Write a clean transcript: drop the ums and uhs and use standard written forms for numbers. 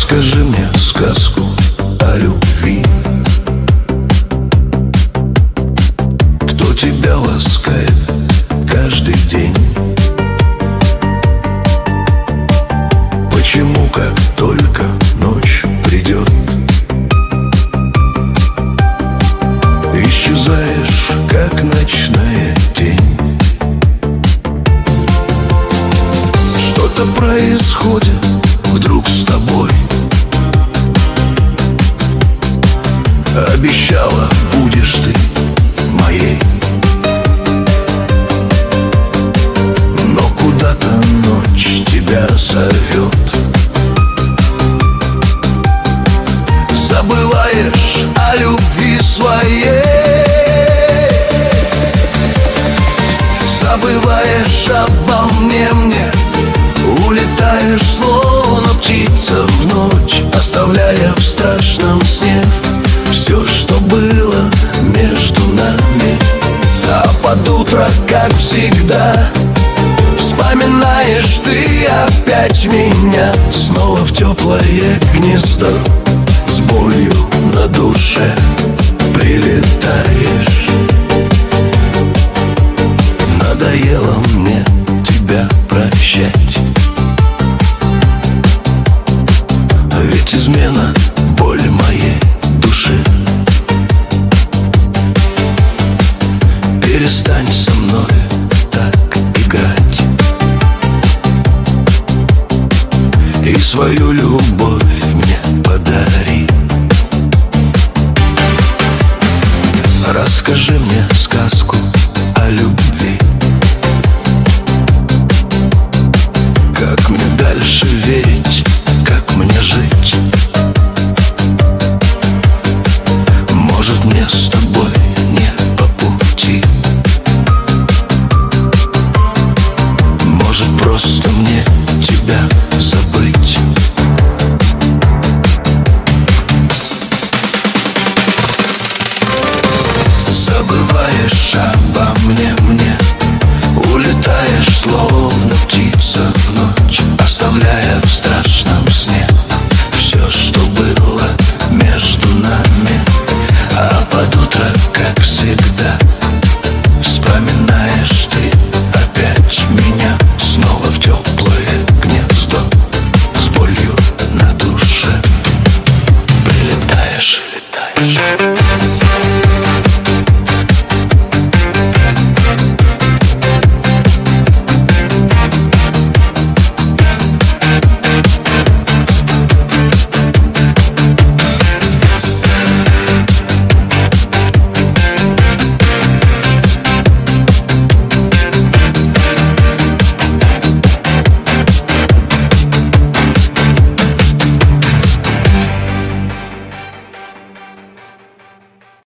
Расскажи мне сказку о любви. Кто тебя ласкает каждый день? Почему, как только ночь придет, исчезаешь, как ночная тень? Что-то происходит вдруг с тобой. Обещала, будешь ты моей, но куда-то ночь тебя зовет. Забываешь о любви своей, забываешь обо мне. Улетаешь, словно птица в ночь, оставляя в страшном сне все, что было между нами. А под утро, как всегда, вспоминаешь ты опять меня. Снова в теплое гнездо с болью на душе прилетаешь. Надоело мне тебя прощать, ведь измена — боль моей души. Перестань со мной так играть и свою любовь мне подари. Расскажи мне сказку о любви. Как мне дальше верить, как мне жить? Может, мне с тобой не по пути? Может, просто мне